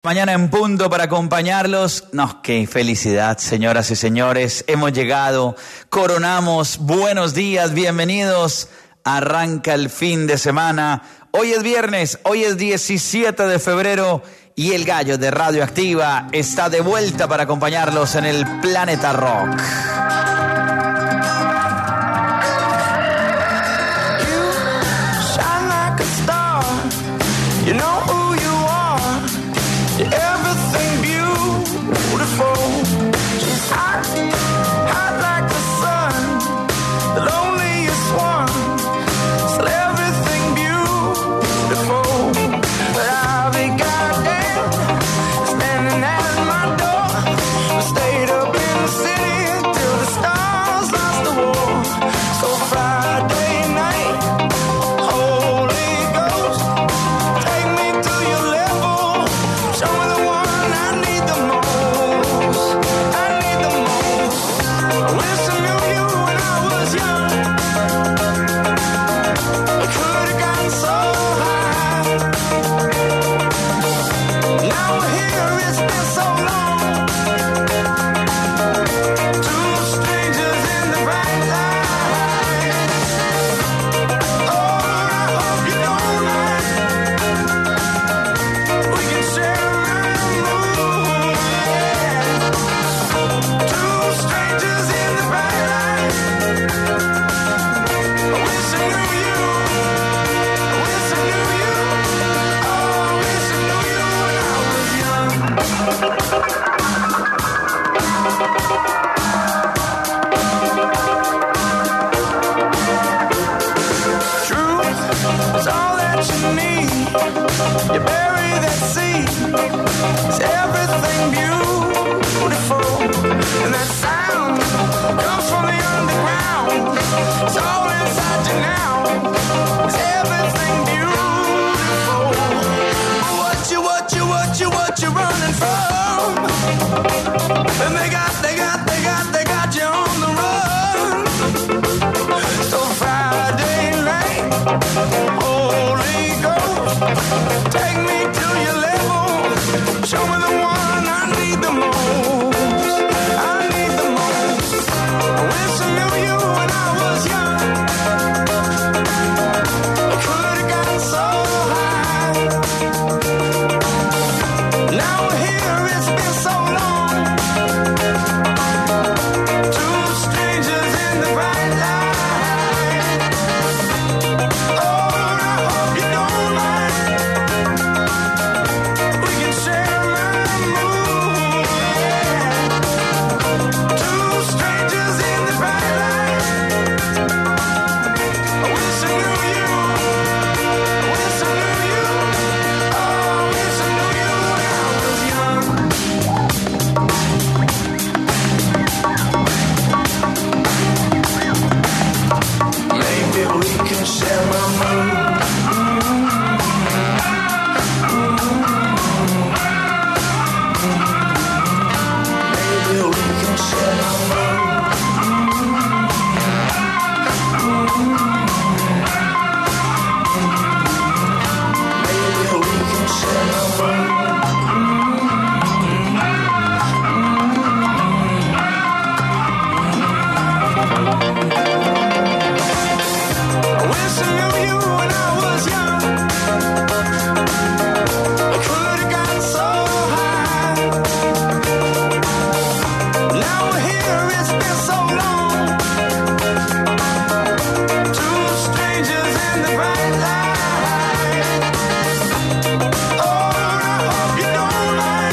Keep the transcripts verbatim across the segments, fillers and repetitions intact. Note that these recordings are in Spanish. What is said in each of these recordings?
Mañana en punto para acompañarlos. No, qué felicidad, señoras y señores. Hemos llegado, coronamos. Buenos días, bienvenidos. Arranca el fin de semana. Hoy es viernes, hoy es diecisiete de febrero y el gallo de Radioactiva está de vuelta para acompañarlos en el Planeta Rock. You bury that seed, it's everything beautiful, and that sound comes from the underground, it's all inside you now, it's everything beautiful. What you, what you, what you, what you running from? And they got, they got, they got, they got you on the run. So Friday night, Holy Ghost, take me to your level. Show me the one I need the most. I need the most. I wish I knew you when I was young. I could have gotten so high. Now we're here, it's been so long. Two strangers in the bright light. Oh, I hope you don't mind. We can share my mood, yeah. Two strangers in the bright light. I wish I knew you. I wish I knew you. Oh, I wish I knew you when I was young. Maybe we can share my mood. Maybe we can share my mood. Maybe we can share my mood. I wish I knew you when I was young. I could have gotten so high. Now we're here, it's been so long. Two strangers in the bright light. Oh, I hope you don't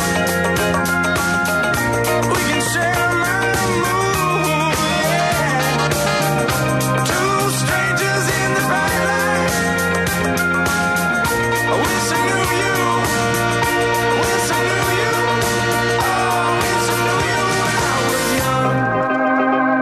mind. We can share my mood, yeah. Two strangers in the bright light. I wish I knew you. I wish I knew you. Oh, I wish I knew you when I was young.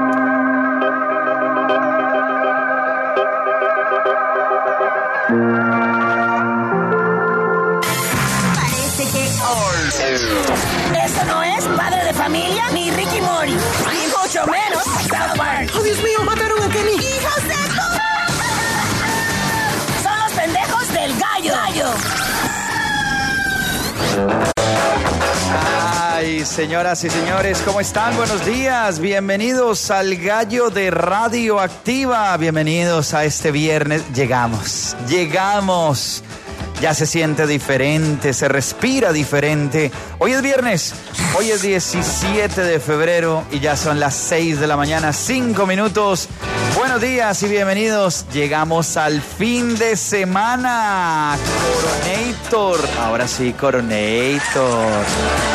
Parece que eso no es Padre de Familia ni Ricky Mori, y mucho menos South Park. ¡Oh, Dios mío! ¡Mataron a Kenny! ¡Hijos de tu... Son los pendejos del gallo. gallo. señoras y señores, ¿cómo están? Buenos días, bienvenidos al Gallo de Radioactiva, bienvenidos a este viernes. Llegamos, llegamos, ya se siente diferente, se respira diferente. Hoy es viernes, hoy es diecisiete de febrero y ya son las seis de la mañana, cinco minutos. Buenos días y bienvenidos, llegamos al fin de semana. Coronator, ahora sí, Coronator.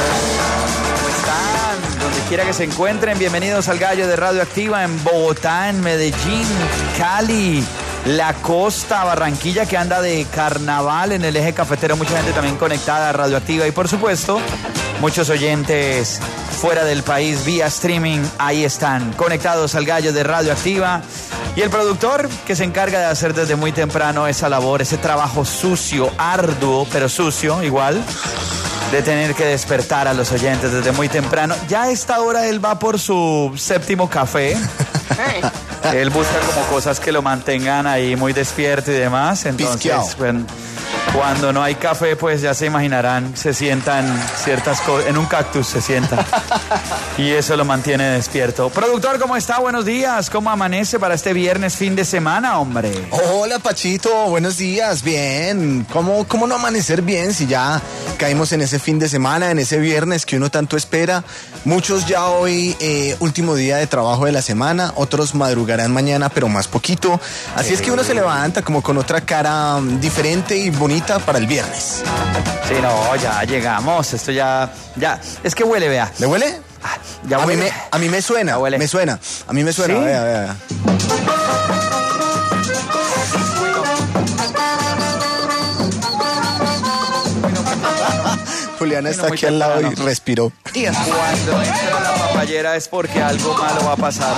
Donde quiera que se encuentren, bienvenidos al Gallo de Radioactiva en Bogotá, en Medellín, Cali, la costa, Barranquilla, que anda de carnaval en el eje cafetero, mucha gente también conectada a Radioactiva y por supuesto muchos oyentes fuera del país vía streaming, ahí están conectados al Gallo de Radioactiva. Y el productor que se encarga de hacer desde muy temprano esa labor, ese trabajo sucio, arduo, pero sucio igual, de tener que despertar a los oyentes desde muy temprano. Ya a esta hora él va por su séptimo café. Él busca como cosas que lo mantengan ahí muy despierto y demás. Entonces, bueno, cuando no hay café, pues ya se imaginarán, se sientan ciertas cosas, en un cactus se sienta. Y eso lo mantiene despierto. Productor, ¿cómo está? Buenos días. ¿Cómo amanece para este viernes, fin de semana, hombre? Hola, Pachito. Buenos días. Bien. ¿Cómo, cómo no amanecer bien si ya caímos en ese fin de semana, en ese viernes que uno tanto espera? Muchos ya hoy, eh, último día de trabajo de la semana, otros madrugarán mañana, pero más poquito. Así es que uno se levanta como con otra cara um, diferente y bonita para el viernes. Sí, no, ya llegamos. Esto ya, ya, es que huele, vea. ¿Le huele? Ah, ya a, huele. mí me, a mí me suena, huele. me suena. A mí me suena, ¿Sí? vea, vea. Juliana está aquí al lado y respiró. Cuando entra la papayera es porque algo malo va a pasar.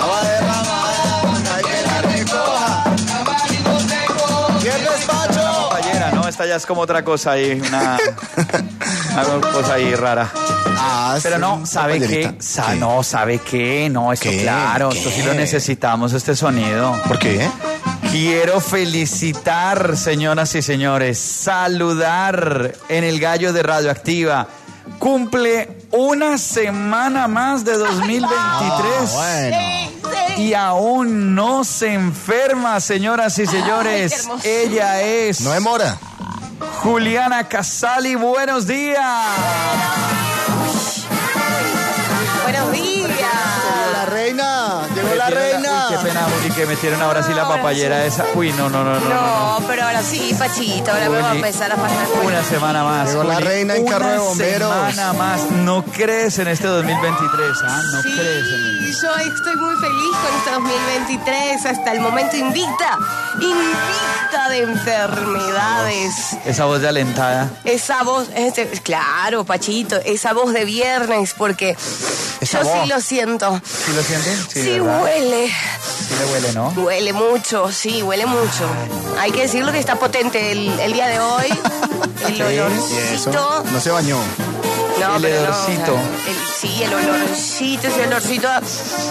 Papayera, ¿no? Esta ya es como otra cosa ahí, una, una cosa ahí rara. Ah, Pero sí, no, ¿sabe qué? Sa- no, ¿sabe qué? No, esto ¿Qué? claro, ¿Qué? esto sí lo necesitamos, este sonido. ¿Por qué? Quiero felicitar, señoras y señores, saludar en el Gallo de Radioactiva. Cumple una semana más de dos mil veintitrés. Ah, bueno. Y aún no se enferma, señoras y señores. Ay, qué hermoso. Ella es No demora. Juliana Casali. Buenos días. Buenos días. La reina, llegó la Metieron reina. Uy, qué pena, y que metieron ahora sí la Ahora papayera esa. Uy, no, no, no, no. no, no. No, pero ahora sí, Pachito, ahora me va a Juli, empezar a pasar. Una semana más. Llegó la Juli, reina en carro de bomberos. Una semana más. No crees en este dos mil veintitrés, ¿ah? No Sí, crees en él. yo estoy muy feliz con este dos mil veintitrés, hasta el momento invicta, invicta de enfermedades. Esa voz de alentada. Esa voz, este, claro, Pachito, esa voz de viernes, porque Esa yo voz. sí lo siento. ¿Sí lo sienten? Sí, ¿verdad? huele, Sí le huele, ¿no? huele mucho, sí, huele mucho. Hay que decirlo que está potente el, el día de hoy, el Sí, Y eso, olorcito. no se bañó. No, el pero no, olorcito. o sea, el- sí, el olorcito, ese olorcito. a-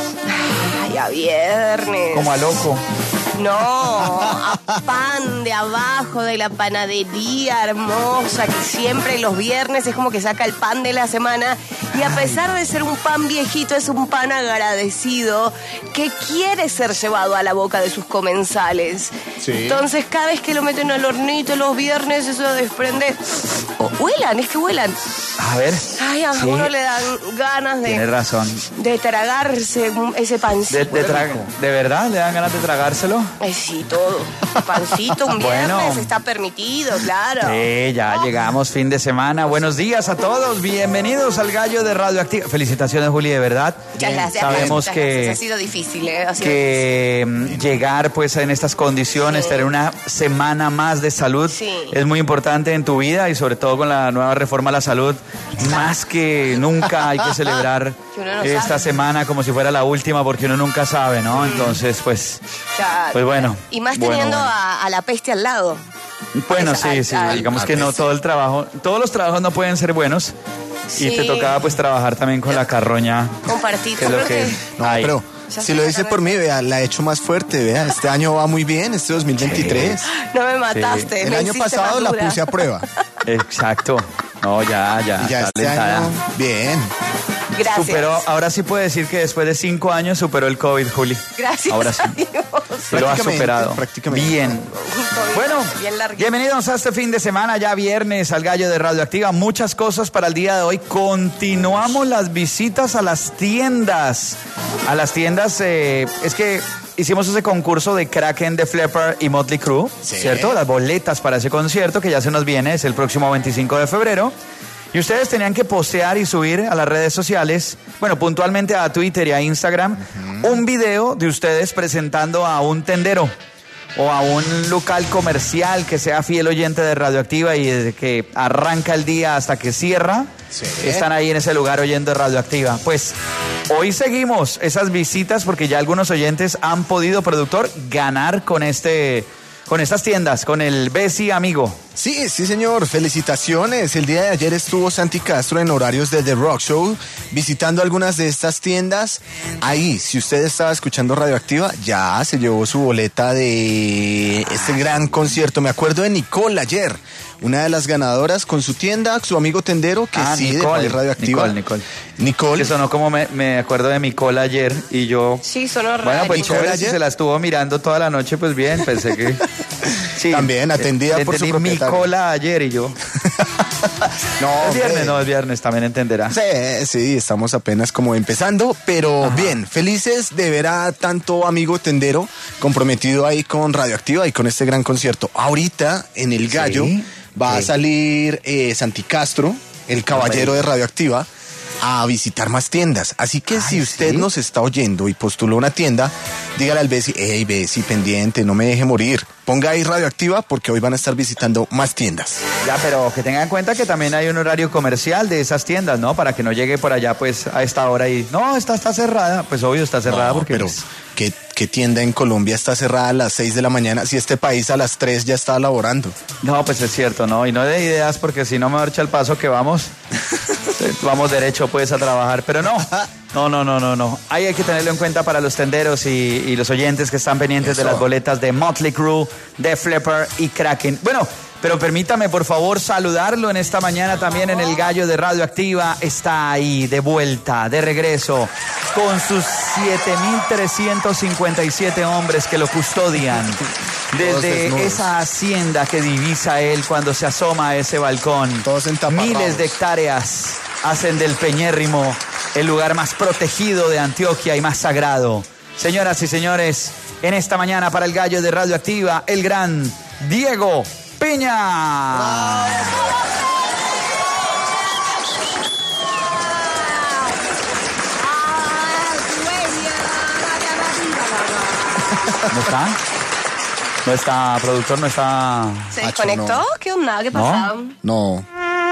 Ay, a viernes. Como a loco. No, a pan de abajo de la panadería hermosa que siempre los viernes es como que saca el pan de la semana y a pesar de ser un pan viejito es un pan agradecido que quiere ser llevado a la boca de sus comensales. Sí. Entonces cada vez que lo meten al hornito los viernes eso desprende... Oh, huelan, es que huelan. A ver. Ay, a Sí, uno le dan ganas Tienes de, razón. de tragarse ese pancito. De, de, tra- ¿De verdad le dan ganas de tragárselo? Ay, sí, todo. Pancito un Bueno. viernes está permitido, claro. Sí, ya llegamos, fin de semana. Buenos días a todos. Bienvenidos al Gallo de Radioactiva. Felicitaciones, Juli, de verdad. Muchas gracias. Sabemos muchas que... gracias. Ha sido difícil, ¿eh? Ha sido que mm, llegar pues en estas condiciones, Sí. tener una semana más de salud Sí. es muy importante en tu vida y sobre todo con la nueva reforma a la salud, más que nunca hay que celebrar Que uno no esta sabe. semana como si fuera la última porque uno nunca sabe, ¿no? Entonces pues, Claro. pues bueno. Y más bueno, teniendo bueno. A, a la peste al lado. Bueno, Al- sí, sí, al- digamos al- que no todo el trabajo, todos los trabajos no pueden ser buenos y Sí. te tocaba pues trabajar también con la carroña, Compartir. que es lo Creo que que- hay. Pero Ya si se lo me dice acaba por de- mí, vea, la he hecho más fuerte, vea. Este año va muy bien, este dos mil veintitrés. No me mataste. El me año hiciste pasado más la dura. puse a prueba. Exacto. No, ya, ya. Y ya está este alentada. año, bien. Gracias. Superó, ahora sí puede decir que después de cinco años superó el COVID, Juli. Gracias Ahora sí. a Dios. Sí lo ha Prácticamente, superado. prácticamente. Bien. Un COVID Bueno, bien larguito. bienvenidos a este fin de semana, ya viernes, al Gallo de Radioactiva. Muchas cosas para el día de hoy. Continuamos las visitas a las tiendas. A las tiendas, eh, es que hicimos ese concurso de Kraken, Def Leppard y Motley Crue, Sí. ¿cierto? Las boletas para ese concierto que ya se nos viene, es el próximo veinticinco de febrero. Y ustedes tenían que postear y subir a las redes sociales, bueno, puntualmente a Twitter y a Instagram, un video de ustedes presentando a un tendero o a un local comercial que sea fiel oyente de Radioactiva y desde que arranca el día hasta que cierra, Sí. están ahí en ese lugar oyendo Radioactiva. Pues hoy seguimos esas visitas porque ya algunos oyentes han podido, productor, ganar con este... Con estas tiendas, con el Bessie Amigo. Sí, sí, señor. Felicitaciones. El día de ayer estuvo Santi Castro en horarios de The Rock Show visitando algunas de estas tiendas. Ahí, si usted estaba escuchando Radioactiva, ya se llevó su boleta de este gran concierto. Me acuerdo de Nicole ayer, una de las ganadoras con su tienda, su amigo tendero, que Ah, sí, Nicole, de Radioactiva. Nicole, Nicole. Nicole. Que sonó como me, me acuerdo de mi cola ayer y yo... Sí, sonó raro. Bueno, pues Nicole chévere, si ayer. se la estuvo mirando toda la noche, pues bien, pensé que... Sí, También atendida le por su entendí mi propietario. cola ayer y yo... No, Es viernes, hombre. no, es viernes, también entenderá. Sí, sí, estamos apenas como empezando, pero Ajá. bien, felices de ver a tanto amigo tendero comprometido ahí con Radioactiva y con este gran concierto. Ahorita en El Gallo Sí, va a sí. salir eh, Santi Castro, el caballero de Radioactiva, a visitar más tiendas. Así que Ay, si usted ¿sí? nos está oyendo y postuló una tienda, dígale al Bessie, hey Bessie, pendiente, no me deje morir. Ponga ahí Radioactiva porque hoy van a estar visitando más tiendas. Ya, pero que tengan en cuenta que también hay un horario comercial de esas tiendas, ¿no? Para que no llegue por allá, pues, a esta hora y... No, esta está cerrada. Pues obvio está cerrada No, porque... pero pues, ¿qué, qué tienda en Colombia está cerrada a las seis de la mañana si este país a las tres ya está laborando? no, pues es cierto, ¿no? Y no de ideas porque si no me marcha el paso que vamos, vamos derecho pues a trabajar. Pero no, no, no, no, no, no. Ahí hay que tenerlo en cuenta para los tenderos y, y los oyentes que están pendientes de Eso. las boletas de Motley Crue, Def Leppard y Kraken. Bueno, pero permítame por favor saludarlo en esta mañana también en el Gallo de Radioactiva. Está ahí de vuelta, de regreso, con sus siete mil trescientos cincuenta y siete hombres que lo custodian. Desde desnudos. esa hacienda que divisa él cuando se asoma a ese balcón. Todos entaparrados. Miles de hectáreas hacen del Peñérrimo el lugar más protegido de Antioquia y más sagrado. Señoras y señores, en esta mañana para el Gallo de Radioactiva, el gran Diego Piña. ¿No está? ¿No está, productor? ¿No está? ¿Se Macho, desconectó? no. ¿Qué onda? ¿Qué ¿No? pasa? No.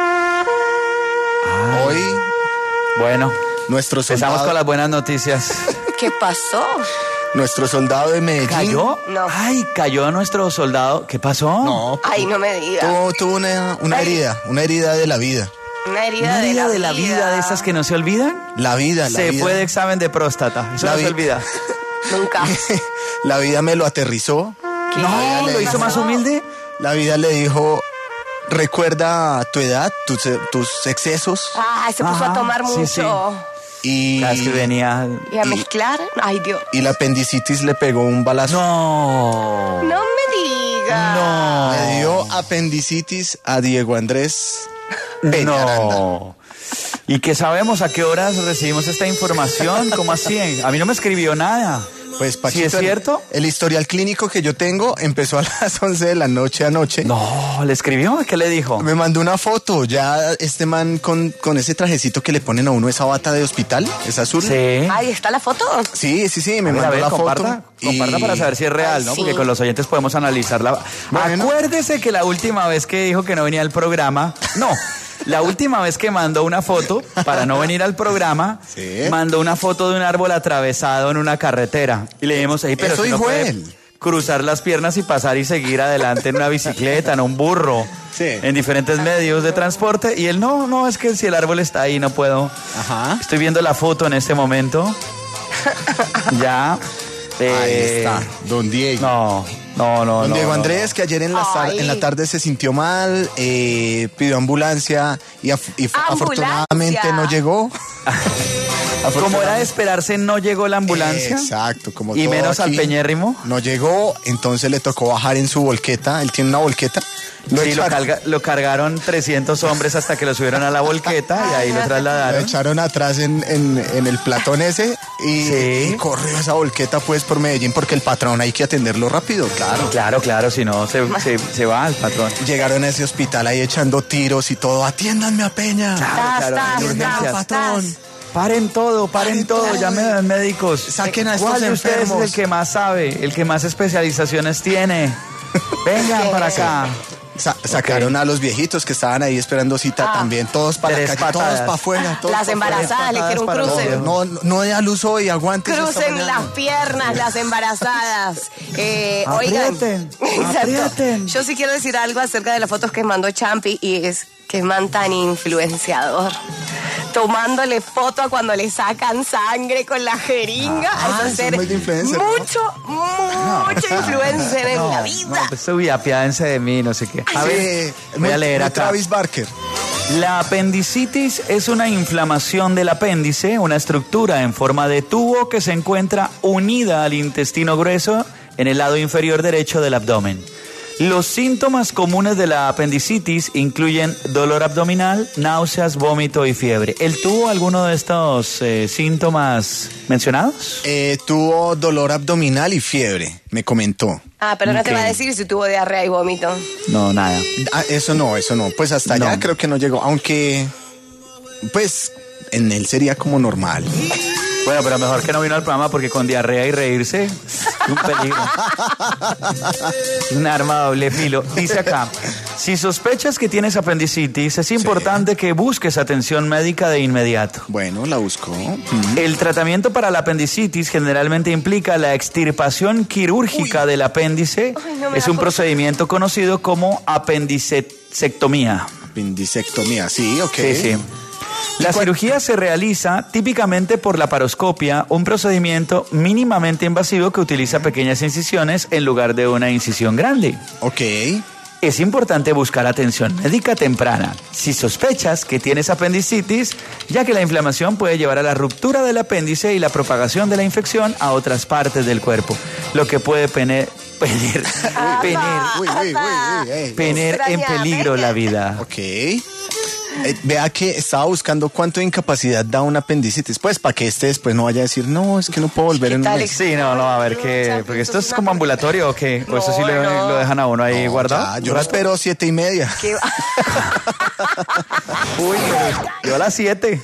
Hoy Bueno, nuestro empezamos soldado, con las buenas noticias. ¿Qué pasó? nuestro soldado de Medellín ¿Cayó? No. Ay, cayó nuestro soldado. ¿Qué pasó? No, Ay, no me digas. tuvo, tuvo una, una Ay. herida, una herida de la vida. Una herida, ¿Una herida de, de la vida de esas que no se olvidan? La vida, la Se vida. fue de examen de próstata. Eso La no se vi- olvida. Nunca. La vida me lo aterrizó. ¿Qué? No, lo hizo más humilde. La vida le dijo, recuerda tu edad, tus, tus excesos Ay, se puso Ajá, a tomar sí, mucho. y, Cada vez que venía. Y a Y- mezclar. Ay, Dios. y la apendicitis le pegó un balazo. No. No me digas. No. Le dio apendicitis a Diego Andrés Peñaranda. No. ¿Y qué sabemos? ¿A qué horas recibimos esta información? ¿Cómo así? A mí no me escribió nada. Pues Pachito, ¿Sí es cierto? El, el historial clínico que yo tengo empezó a las once de la noche anoche. No, ¿le escribió? ¿Qué le dijo? Me mandó una foto, ya este man con, con ese trajecito que le ponen a uno, esa bata de hospital, es azul. Sí. Ay, ¿está la foto? Sí, sí, sí, me A ver, a mandó ver, la comparta, foto. comparta y- para saber si es real, Ay, ¿no? sí. Porque con los oyentes podemos analizarla. Bueno. Acuérdese que la última vez que dijo que no venía al programa, no, la última vez que mandó una foto para no venir al programa, Sí. mandó una foto de un árbol atravesado en una carretera. Y le dijimos, ahí, pero Eso si no dijo puede él. cruzar las piernas y pasar y seguir adelante en una bicicleta, en un burro, Sí. en diferentes medios de transporte. Y él, no, no, es que si el árbol está ahí no puedo. Ajá. Estoy viendo la foto en este momento. Ya. Ahí Eh, está, don Diego. No, no, no. Don no, Diego no, Andrés, que ayer en la, tar- Ay. en la tarde se sintió mal, eh, pidió ambulancia y, af- y f- ¡Ambulancia! afortunadamente no llegó. Como era de esperarse, no llegó la ambulancia. Exacto, como Y todo menos al aquí, peñérrimo. No llegó, entonces le tocó bajar en su volqueta. Él tiene una volqueta. Lo, Sí, lo, echaron, carga- lo cargaron trescientos hombres hasta que lo subieron a la volqueta y ahí lo lo trasladaron. echaron atrás en, en- en el platón ese y, Sí. y corrió esa volqueta pues por Medellín porque el patrón hay que atenderlo rápido, claro. Claro, claro, si no se, se, se va el patrón. Llegaron a ese hospital ahí echando tiros y todo. Atiéndanme a Peña. Claro, claro, Tas, hay tas, urgencias. tas, tas. Paren todo, paren, Paren todo, todo, llamen eh. a médicos. Saquen a estos ¿Cuál de ustedes enfermos? es el que más sabe, el que más especializaciones tiene? Vengan ¿Qué? para acá. Sa- sacaron a los viejitos que estaban ahí esperando cita Ah. también, todos para la Tres calle, todos patadas. para afuera. todos Las pa' afuera. embarazadas le quieren un para cruce. todos. No, no, no dé a luz hoy, aguante. Crucen las piernas, las embarazadas. Eh, oigan, Aprieten, Exacto. aprieten. Yo sí quiero decir algo acerca de las fotos que mandó Champi y es que man tan influenciador. Tomándole foto a cuando le sacan sangre con la jeringa. Ah, Eso es eso ser es muy de influencer, ¿no? mucho, mucho influencer en la vida. No, pues subí, apiádense de mí, no sé qué. A Sí, ver, voy muy- a leer muy acá. Travis Barker. La apendicitis es una inflamación del apéndice, una estructura en forma de tubo que se encuentra unida al intestino grueso en el lado inferior derecho del abdomen. Los síntomas comunes de la apendicitis incluyen dolor abdominal, náuseas, vómito y fiebre. ¿Él tuvo alguno de estos eh, síntomas mencionados? Eh, tuvo dolor abdominal y fiebre, me comentó. Ah, pero no te Ok. va a decir si tuvo diarrea y vómito. No, nada. Ah, eso no, eso no. Pues hasta allá No. creo que no llegó, aunque pues en él sería como normal. Bueno, pero mejor que no vino al programa porque con diarrea y reírse es un peligro. Es un arma de doble filo. Dice acá, si sospechas que tienes apendicitis, es importante que busques atención médica de inmediato. Bueno, la buscó. El tratamiento para la apendicitis generalmente implica la extirpación quirúrgica del apéndice. Ay, no me Es da un cosa. procedimiento conocido como apendicectomía. Apendicectomía, sí, ok. Sí, sí. La cirugía se realiza típicamente por laparoscopia, un procedimiento mínimamente invasivo que utiliza pequeñas incisiones en lugar de una incisión grande. Ok. Es importante buscar atención médica temprana si sospechas que tienes apendicitis, ya que la inflamación puede llevar a la ruptura del apéndice y la propagación de la infección a otras partes del cuerpo, lo que puede pener, pener, pener, Uy, uy, uy, uy, ey. pener en peligro la vida. Ok. Eh, vea que estaba buscando cuánto de incapacidad da un apendicitis. Pues para que este después no vaya a decir, no, es que no puedo volver ¿Qué en un tal, mes. Sí, no, no, a ver qué. Porque esto es como ambulatorio o qué. O eso sí lo, No, no. lo dejan a uno ahí No, guardado. ya, yo lo espero siete y media. ¿Qué va? Uy, pero yo a las siete.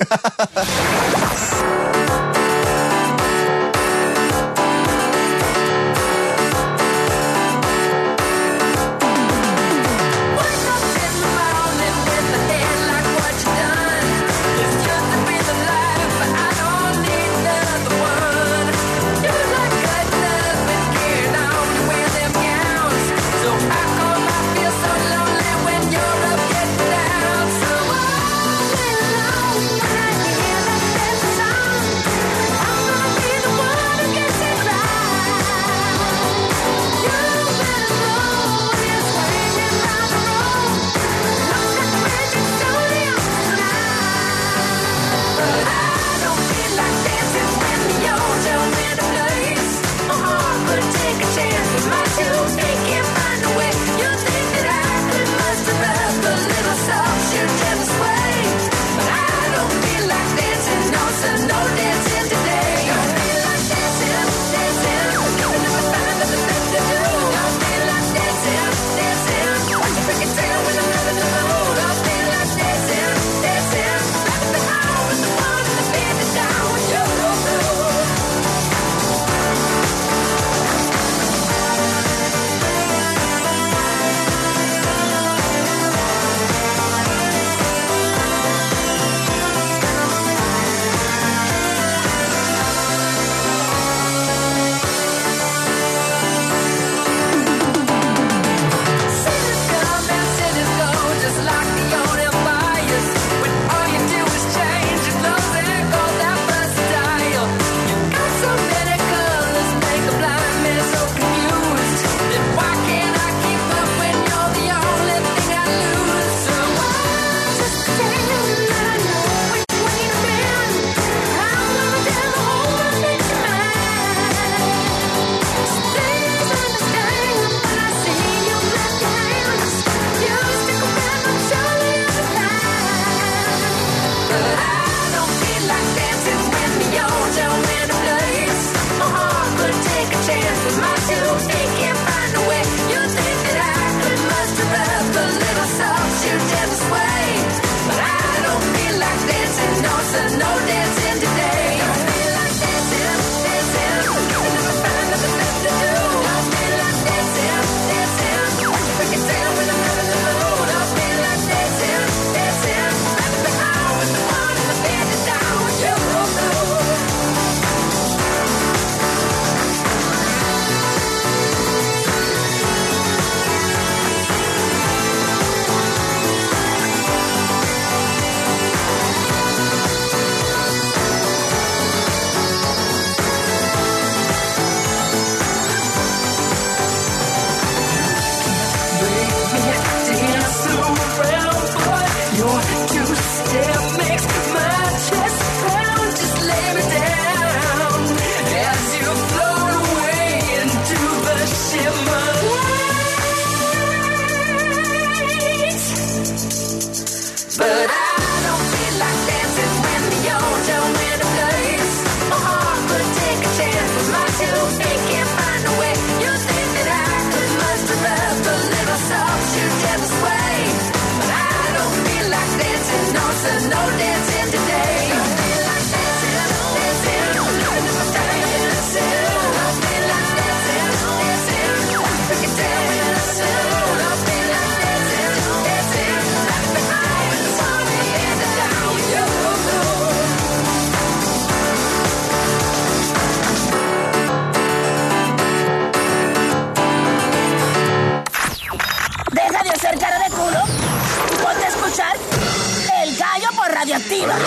Radioactiva.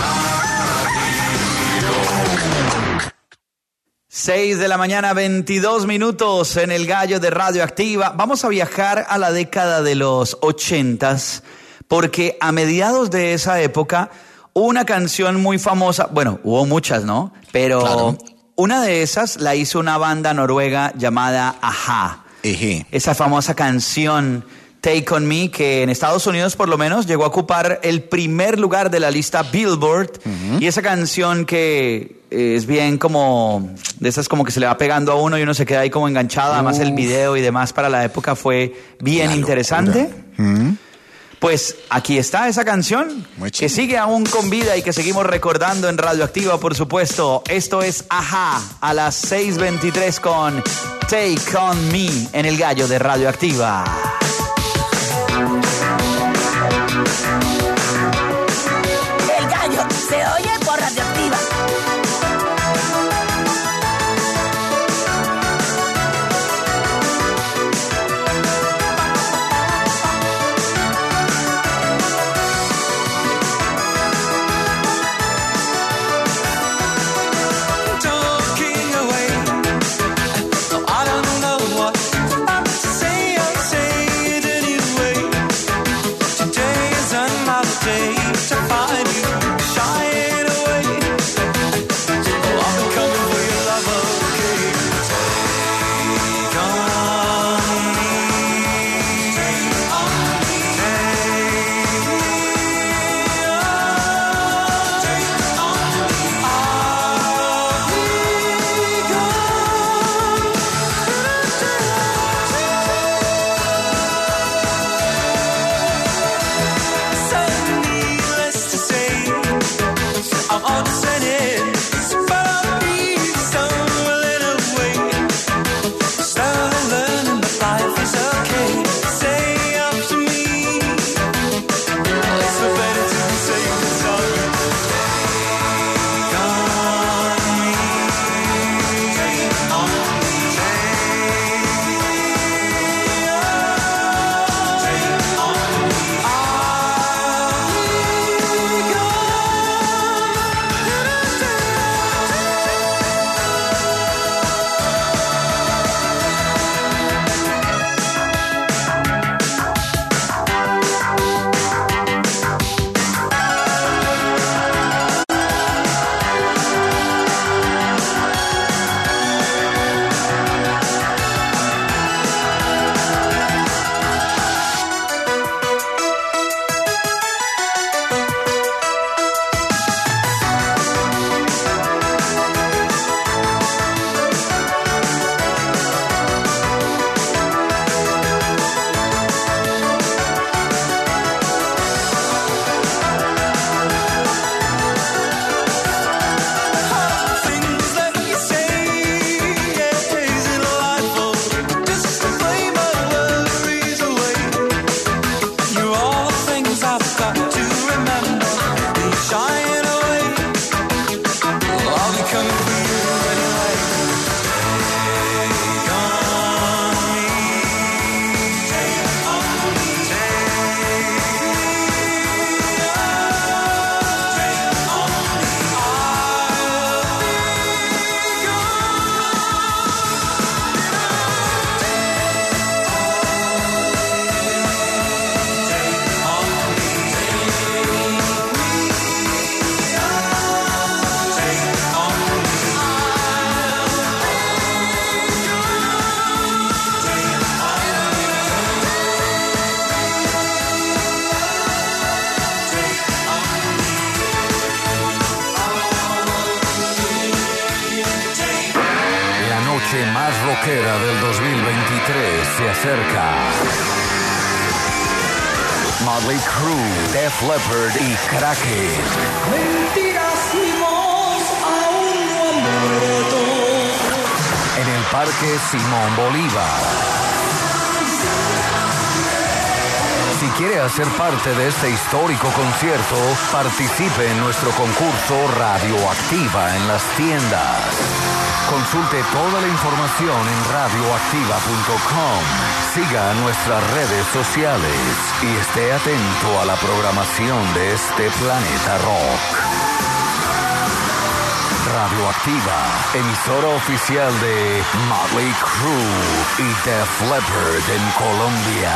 seis de la mañana, veintidós minutos en el Gallo de Radioactiva. Vamos a viajar a la década de los ochentas, porque a mediados de esa época hubo una canción muy famosa. Bueno, hubo muchas, ¿no? Pero Claro. una de esas la hizo una banda noruega llamada Ajá. Eje. Esa famosa canción Take On Me, que en Estados Unidos por lo menos llegó a ocupar el primer lugar de la lista Billboard. Uh-huh. Y esa canción que es bien como de esas como que se le va pegando a uno y uno se queda ahí como enganchado. Además Uf. el video y demás para la época fue bien La interesante. Uh-huh. Pues aquí está esa canción Muy que chido. sigue aún con vida y que seguimos recordando en Radioactiva, por supuesto. Esto es Ajá a las seis veintitrés con Take On Me en el Gallo de Radioactiva. El gallo se oye por Radioactiva. Talking away. I don't know what I say. I say it anyway. Today is another day to find you shying away. Oh, I'll be coming for your love, okay? Take on me. Take on me. Take me on. Take on me. I'll be gone. So needless to say, I'm on sentence, but I'll be somewhere little way. Slowly learning that life is okay. Say up to me, it's no better to be safe than sorry. Take on me, take on me, take me on, take on me. I'll be gone. Things that you say, yeah, is it delightful? Just to play my worries away. You're all the things I've got to remember. Be shying away. Well, I'll be coming for you anyway. Take on me. Take on me. Take me on. Take on me. I'll be La noche más rockera del dos mil veintitrés se acerca. Motley Crue, Def Leppard y Kraken. En el Parque Simón Bolívar. Si quiere hacer parte de este histórico concierto, participe en nuestro concurso Radioactiva en las tiendas. Consulte toda la información en radioactiva punto com. Siga nuestras redes sociales y esté atento a la programación de este planeta rock. Radioactiva, emisora oficial de Motley Crue y Def Leppard en Colombia.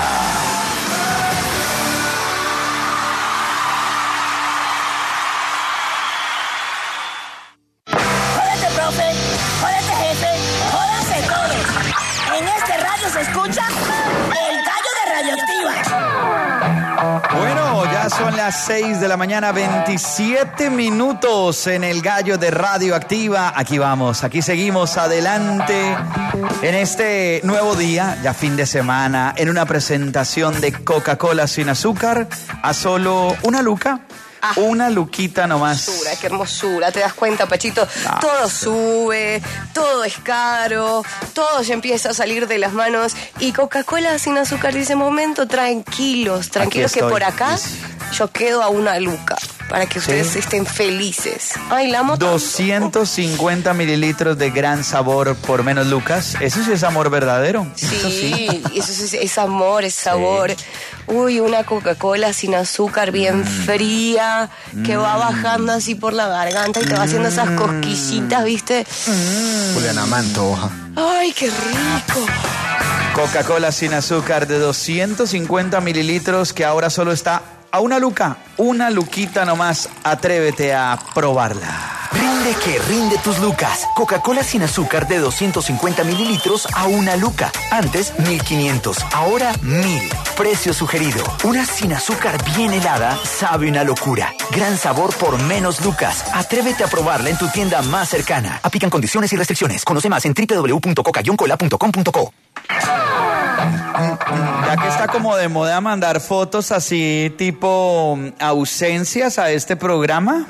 Jódete, profe, jódete, jefe, jódanse todos. En este radio se escucha el gallo de Radioactiva. Bueno, ya son las seis de la mañana, veintisiete minutos en el Gallo de Radioactiva. Aquí vamos, aquí seguimos adelante en este nuevo día, ya fin de semana, en una presentación de Coca-Cola sin azúcar a solo una luca. Ah, una luquita nomás. Qué hermosura, qué hermosura. ¿Te das cuenta, Pachito? No, todo sí. sube, todo es caro, todo ya empieza a salir de las manos. Y Coca-Cola sin azúcar dice, momento, tranquilos, tranquilos que estoy. por acá yo quedo a una luca. Para que ustedes Sí. estén felices. Ay, la amo tanto. doscientos cincuenta mililitros de gran sabor por menos lucas. Eso sí es amor verdadero. Eso Sí, eso es, es amor, es sabor. Uy, una Coca-Cola sin azúcar bien fría, que va bajando así por la garganta y te va haciendo esas cosquillitas, ¿viste? Juliana Mantoja. Ay, qué rico. Coca-Cola sin azúcar de doscientos cincuenta mililitros que ahora solo está a una luca, una luquita nomás. Atrévete a probarla. Rinde que rinde tus lucas. Coca-Cola sin azúcar de doscientos cincuenta mililitros a una luca. Antes mil quinientos, ahora mil. Precio sugerido. Una sin azúcar bien helada sabe una locura. Gran sabor por menos lucas. Atrévete a probarla en tu tienda más cercana. Aplican condiciones y restricciones. Conoce más en doble u doble u doble u punto coca cola punto com punto co. Ya que está como de moda mandar fotos así tipo mm, ausencias a este programa.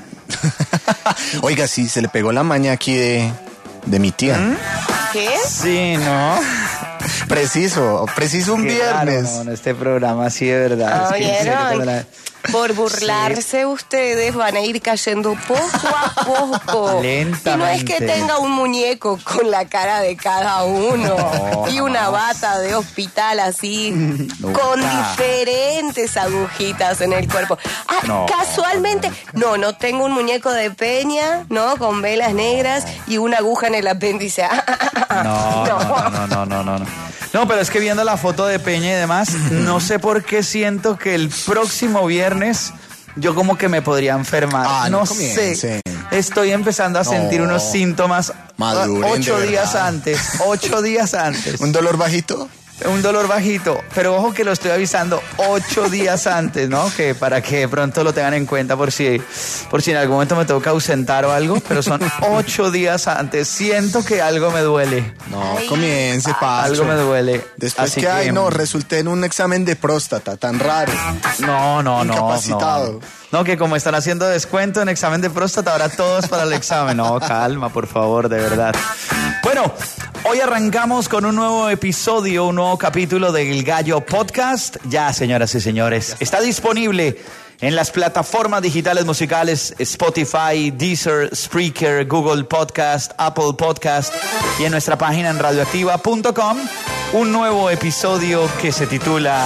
Oiga, sí, se le pegó la maña aquí de, de mi tía. ¿Qué? Sí, ¿no? Preciso, preciso un Qué viernes. raro, ¿no? En este programa, sí, de verdad. Es que en serio, ¿Oyeron? cuando la- Por burlarse ustedes van a ir cayendo poco a poco. Lentamente. Y no es que tenga un muñeco con la cara de cada uno No, y una jamás. bata de hospital así, Nunca. con diferentes agujitas en el cuerpo. Ah, No. casualmente, no, no tengo un muñeco de peña, ¿no? Con velas negras y una aguja en el apéndice. No, no, no, no, no, no, no. No, pero es que viendo la foto de Peña y demás, no sé por qué siento que el próximo viernes yo como que me podría enfermar. Ah, no no comience. sé. Estoy empezando a sentir No. unos síntomas Maduren, ocho de días verdad. antes. Ocho días antes. ¿Un dolor bajito? Un dolor bajito, pero ojo que lo estoy avisando ocho días antes, ¿no? Que para que de pronto lo tengan en cuenta por si, por si en algún momento me tengo que ausentar o algo, pero son ocho días antes. Siento que algo me duele, No, comience, Pacho. algo me duele. Después Así que, ay, no, resulté en un examen de próstata, tan raro. No, no, no. Incapacitado. No. No, que como están haciendo descuento en examen de próstata, ahora todos para el examen. No, calma, por favor, de verdad. Bueno, hoy arrancamos con un nuevo episodio, un nuevo capítulo del Gallo Podcast. Ya, señoras y señores, está disponible en las plataformas digitales musicales Spotify, Deezer, Spreaker, Google Podcast, Apple Podcast y en nuestra página en radioactiva punto com un nuevo episodio que se titula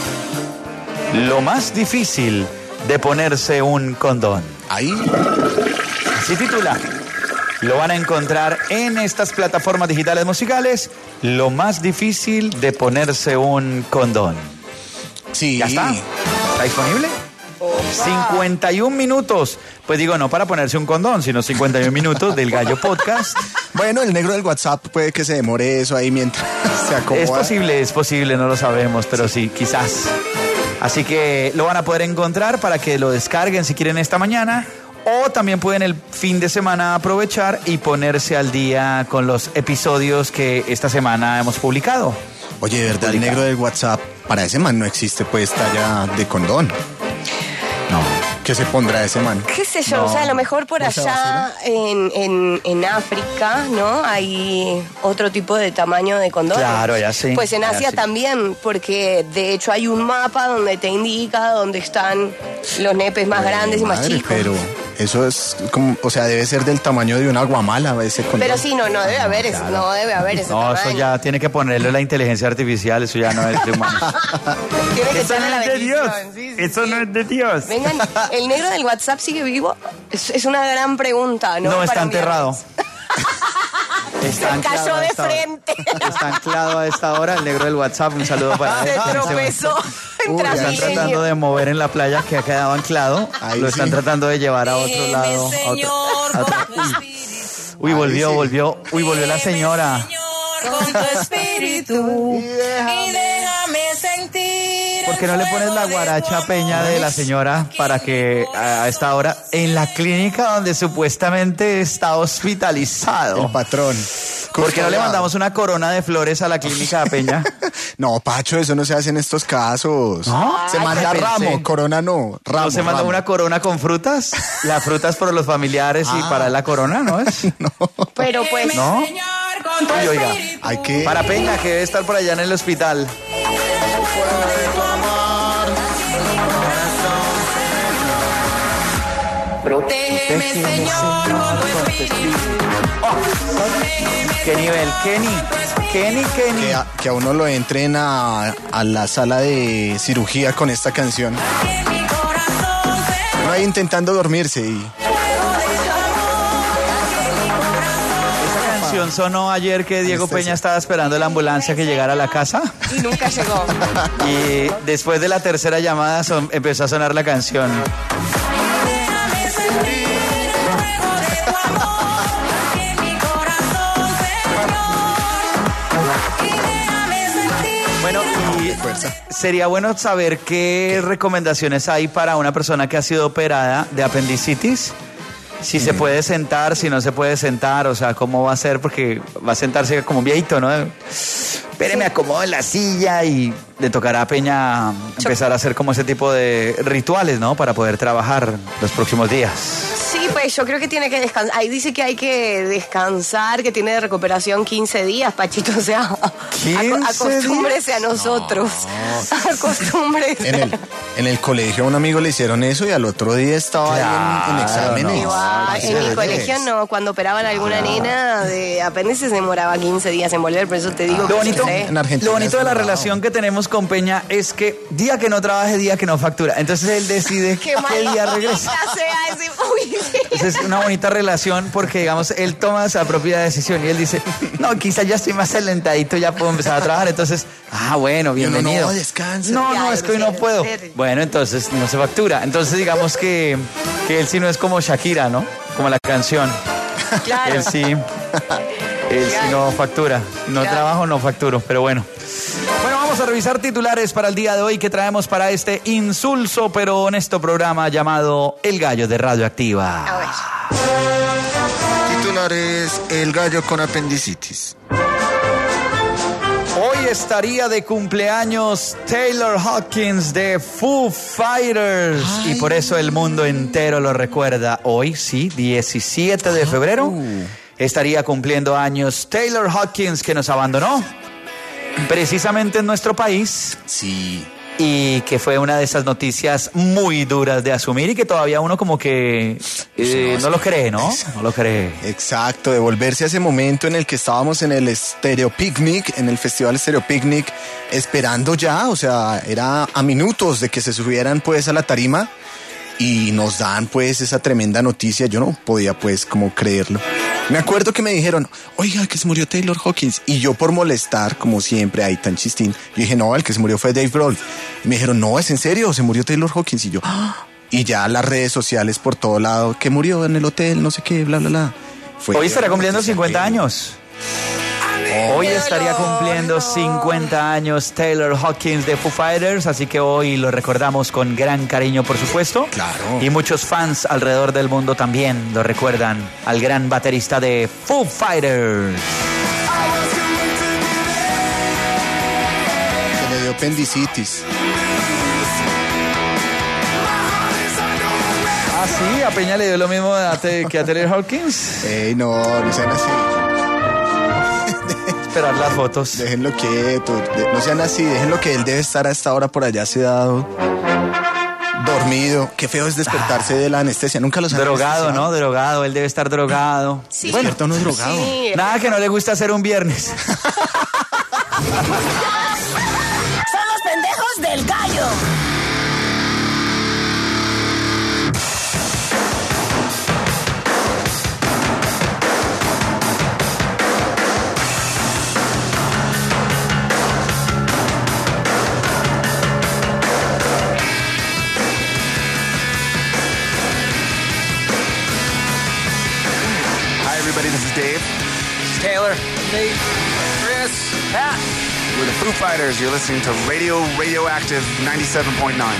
Lo más difícil de ponerse un condón. Ahí. Así titula. Lo van a encontrar en estas plataformas digitales musicales. Lo más difícil de ponerse un condón. Sí. ¿Ya está? ¿Está disponible? cincuenta y un minutos. Pues digo, no para ponerse un condón, sino cincuenta y un minutos del Gallo Podcast. Bueno, el negro del WhatsApp puede que se demore eso ahí mientras se acomoda. Es posible, es posible, no lo sabemos, pero sí, quizás. Así que lo van a poder encontrar para que lo descarguen si quieren esta mañana. O también pueden el fin de semana aprovechar y ponerse al día con los episodios que esta semana hemos publicado. Oye, de verdad, el negro del WhatsApp, para ese man no existe pues talla de condón. No. ¿Qué se pondrá ese man? ¿Qué sé yo? No. O sea, a lo mejor por ¿No se allá en, en, en África, ¿no? Hay otro tipo de tamaño de condones. Claro, allá sí, Pues en allá Asia sí. también, porque de hecho hay un mapa donde te indica dónde están los nepes más grandes y más Madre, chicos. pero eso es como, o sea, debe ser del tamaño de una guamala ese condón. Pero sí, no, no debe haber eso, no debe haber ese No, eso tamaño. ya tiene que ponerle la inteligencia artificial, eso ya no es de humano. Tiene que Eso echarle no la es de Dios, bendición, sí, sí, eso sí. no es de Dios. Vengan, ¿el negro del WhatsApp sigue vivo? Es, es una gran pregunta, ¿no? No, está Para un enterrado. viernes. Se cayó a de esta hora. frente. Está anclado a esta hora el negro del WhatsApp. Un saludo para él. Se En este tropezó momento en Uy, Lo están Transmilenio. tratando de mover en la playa que ha quedado anclado. Ahí Lo están sí. tratando de llevar a otro lado. a otro- a otro- Uy, Ahí volvió, sí. volvió. Uy, volvió la señora. Con tu espíritu y déjame sentir. ¿Por qué no le pones la guaracha peña de la señora para que a esta hora en la clínica donde supuestamente está hospitalizado? El patrón. ¿Por qué no le mandamos una corona de flores a la clínica de Peña? No, Pacho, eso no se hace en estos casos. ¿No? Se Ay, manda pensé. ramo, corona no. Ramo, ¿No se manda ramo. una corona con frutas? Las frutas por los familiares y para la corona, ¿no es? Pero pues, ¿No? Señor, con tu Uy, oiga. espíritu. Hay que... Para Peña, que debe estar por allá en el hospital. Protégeme, Señor, con tu espíritu. ¿Qué nivel? Kenny. Kenny, Kenny. Que a, que a uno lo entren a, a la sala de cirugía con esta canción. En mi corazón, Uno ahí intentando dormirse y... Esa canción sonó ayer que Diego Peña estaba esperando la ambulancia que llegara a la casa. y nunca llegó. Y después de la tercera llamada son- empezó a sonar la canción. déjame sentir el fuego de tu amor. En mi corazón, Señor. Y déjame sentir. Bueno, y sería bueno saber qué recomendaciones hay para una persona que ha sido operada de apendicitis. Si se puede sentar, si no se puede sentar, o sea, cómo va a ser, porque va a sentarse como un viejito, ¿no? Espere, me acomodo en la silla y le tocará a Peña empezar a hacer como ese tipo de rituales, ¿no? Para poder trabajar los próximos días. Sí, pues yo creo que tiene que descansar. Ahí dice que hay que descansar, que tiene de recuperación quince días, Pachito. O sea, ¿quince aco- acostúmbrese a nosotros. Acostúmbrese. En el, en el colegio a un amigo le hicieron eso y al otro día estaba ahí en, en Claro, exámenes. Igual, Sí, en mi sí. colegio no, cuando operaban a alguna nena de apéndice se demoraba quince días en volver, por eso te digo Lo que bonito, sé. En Argentina lo bonito de es la bravo. relación que tenemos con Peña es que día que no trabaje, día que no factura. Entonces él decide Qué qué mal. día regresa. Ya sea ese, uy, sí. Entonces es una bonita relación porque, digamos, él toma esa propia decisión y él dice, no, quizás ya estoy más alentadito, ya puedo empezar a trabajar. Entonces, ah, bueno, Y uno, bienvenido. no, descansa. No, Ya, no, es que hoy no en puedo. serio. Bueno, entonces no se factura. Entonces digamos que, que él sí no es como Shakira, ¿no? Como la canción. Claro. Él sí, él sí no factura. No Claro. trabajo, no facturo, pero bueno. Bueno, vamos a revisar titulares para el día de hoy que traemos para este insulso pero honesto programa llamado El Gallo de Radioactiva. A ver. Titulares: El gallo con apendicitis. Hoy estaría de cumpleaños Taylor Hawkins de Foo Fighters y por eso el mundo entero lo recuerda. Hoy, sí, diecisiete de febrero, estaría cumpliendo años Taylor Hawkins, que nos abandonó precisamente en nuestro país Sí. y que fue una de esas noticias muy duras de asumir y que todavía uno como que eh, no lo cree, ¿no? No lo cree. Exacto, de volverse a ese momento en el que estábamos en el Stereo Picnic, en el Festival Stereo Picnic, esperando ya, o sea, era a minutos de que se subieran pues a la tarima y nos dan pues esa tremenda noticia. Yo no podía pues como creerlo. Me acuerdo que me dijeron, oiga, que se murió Taylor Hawkins. Y yo por molestar, como siempre, ahí tan chistín, yo dije, no, el que se murió fue Dave Grohl. Y me dijeron, no, ¿es en serio? Se murió Taylor Hawkins. Y yo, ¡ah! Y ya las redes sociales por todo lado, que murió en el hotel, no sé qué, bla, bla, bla. Fue Hoy estará cumpliendo noticia cincuenta que- años. Hoy estaría cumpliendo cincuenta años Taylor Hawkins de Foo Fighters, así que hoy lo recordamos con gran cariño, por supuesto. Claro. Y muchos fans alrededor del mundo también lo recuerdan al gran baterista de Foo Fighters. Que le dio apendicitis. Ah, sí, a Peña le dio lo mismo a te- que a Taylor Hawkins. Ey, no, no sean así. Esperar las fotos. Déjenlo quieto. de- No sean así, déjenlo que él debe estar a esta hora por allá sedado, dormido. Qué feo es despertarse de la anestesia. Nunca los han Drogado, anestesiado. ¿no? Drogado, él debe estar drogado. Sí. Bueno, Despierta uno drogado. Sí. nada que no le gusta hacer un viernes. Son los pendejos del gallo. Hi, everybody. This is Dave. This is Taylor. Nate. Chris. Pat. We're the Foo Fighters. You're listening to Radio Radioactive ninety-seven point nine.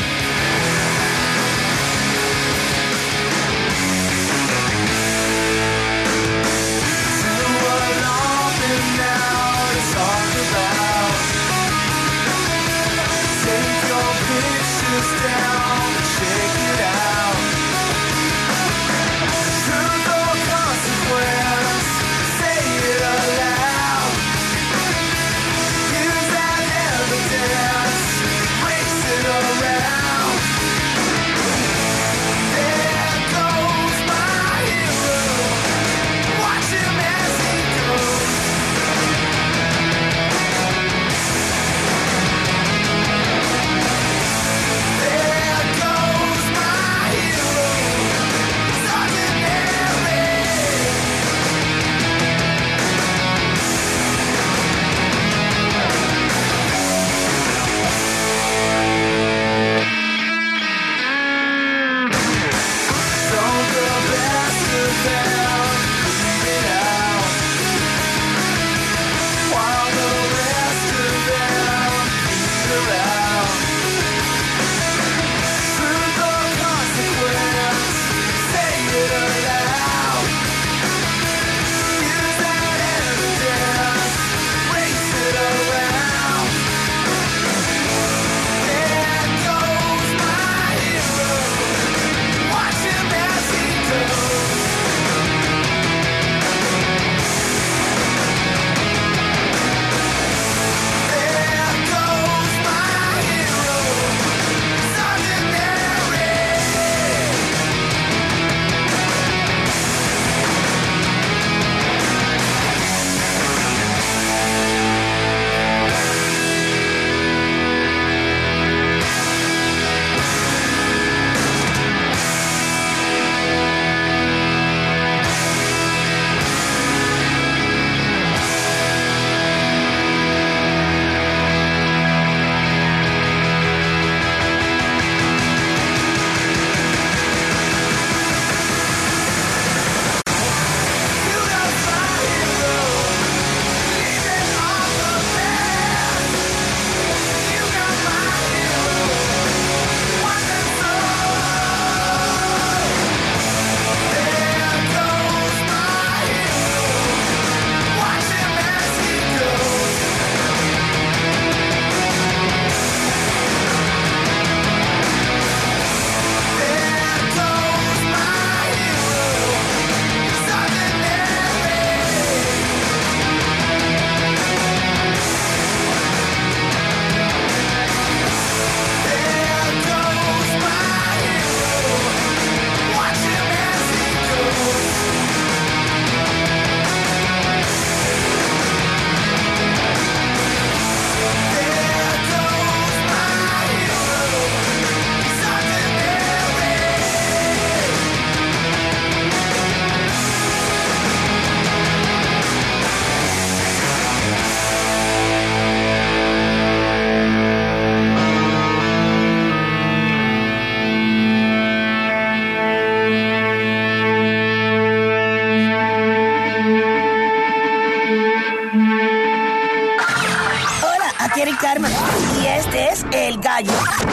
Eric Carmen y este es El Gallo.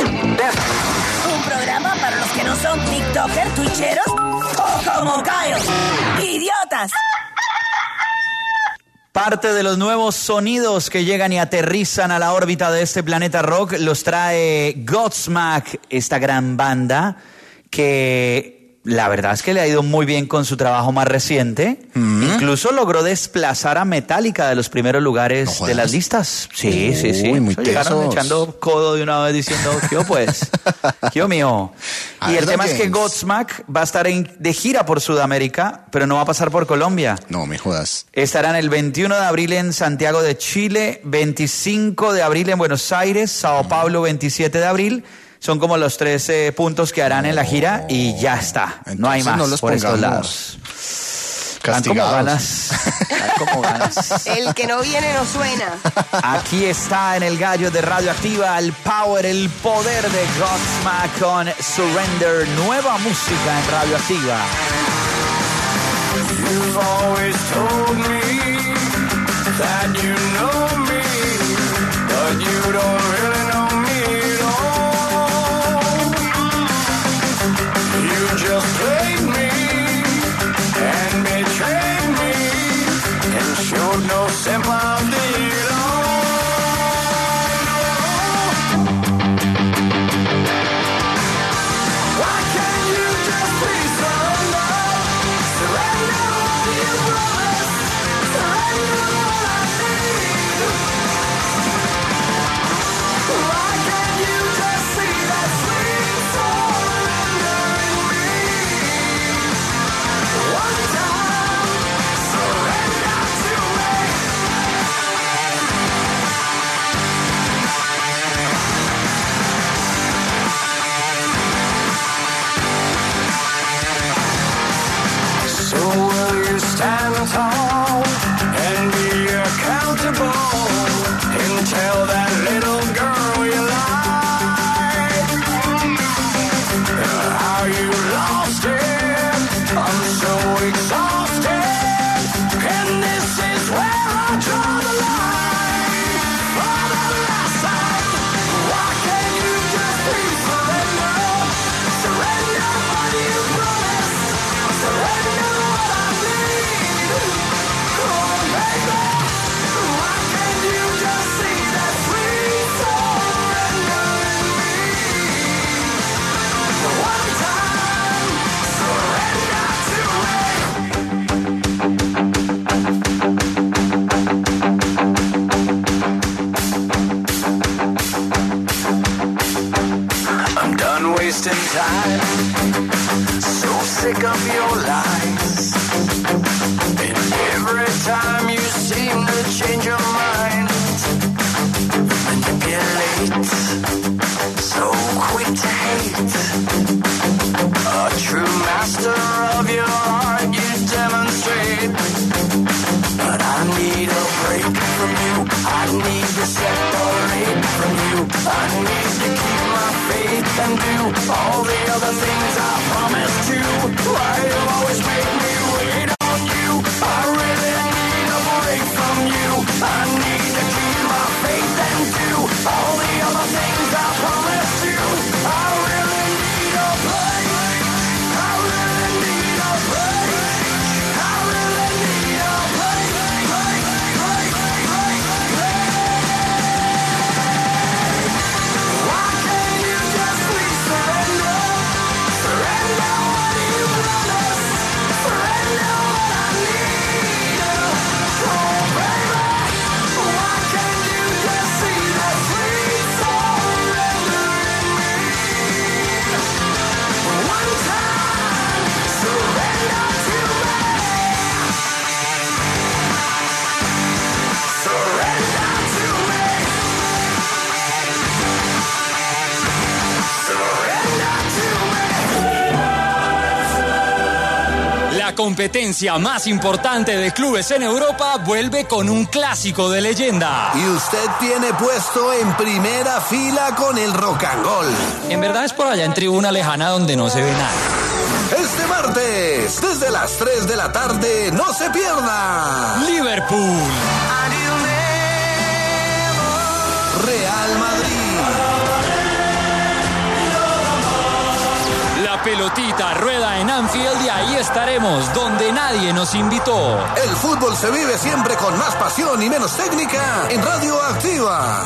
Un programa para los que no son tiktokers, twitcheros o como gallos. ¡Idiotas! Parte de los nuevos sonidos que llegan y aterrizan a la órbita de este planeta rock los trae Godsmack, esta gran banda que la verdad es que le ha ido muy bien con su trabajo más reciente. Mm. Incluso logró desplazar a Metallica de los primeros lugares no de las listas. Sí, sí, sí. Uy, muy llegaron echando codo de una vez diciendo, ¿qué pues? ¿Qué mío? Y el tema James. es que Godsmack va a estar en, de gira por Sudamérica, pero no va a pasar por Colombia. No me jodas. Estarán el veintiuno de abril en Santiago de Chile, veinticinco de abril en Buenos Aires, Sao Paulo veintisiete de abril. Son como los tres eh, puntos que harán en la gira y ya está. Entonces, no hay más no los por estos lados. Dan como ganas. Dan como ganas. El que no viene no suena. Aquí está en el gallo de Radioactiva el power, el poder de Godsmack con Surrender. Nueva música en Radioactiva. You've always told me that you know me, but you don't really know me at all. You just played me and betrayed me and showed no sympathy at all. Why can't you just please surrender? Surrender what you promised. Surrender what I need. Why can't you just see that sweet surrender in me? One time, surrender to me. So will you stand tall and be accountable and tell that little girl you lied how you lost it? I'm so exhausted, and this is where I draw the line. For the last time, why can't you just please surrender? Surrender what you promised. Surrender what I need. Oh, baby, why can't you just see that sweet surrender in me? One time, surrender to me. I'm done wasting time. So sick of your lies. And every time you seem to change your mind, manipulate, so quick to hate. A true master of your heart you demonstrate. But I need a break from you. I need to separate from you. I need to keep my faith and do all the other things I promised to. Why you always make me wait on you? I really need a break from you. I need to keep my faith and do all the other things I promised you. I really need a break. I really need a break. I really need a break. Break, break, break, break. Why can't you just please surrender? Surrender what you promised. Surrender what I need. Oh, baby, why can't you just see that sweet surrender in me? One time, surrender to me. Surrender to me. Surrender to me. La competencia más importante de clubes en Europa vuelve con un clásico de leyenda. Y usted tiene puesto en primera fila con el Rock and Roll. En verdad es por allá en tribuna lejana donde no se ve nada. Este martes, desde las tres de la tarde, no se pierda. Liverpool, Real Madrid. la pelotita rueda en Anfield y ahí estaremos, donde nadie nos invitó. El fútbol se vive siempre con más pasión y menos técnica en Radioactiva.